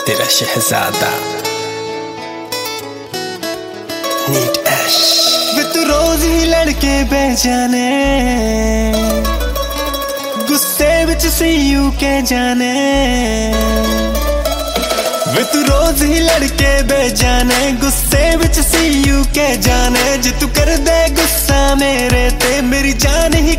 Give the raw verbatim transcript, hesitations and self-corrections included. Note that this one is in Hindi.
तेरा शहजादा नीट ऐश। वे तू रोज ही लड़के बेजाने, गुस्से विच सी यू के जाने। वे तू रोज ही लड़के बेजाने, गुस्से विच सी यू के जाने। जे तू कर दे गुस्सा मेरे ते, मेरी जान ही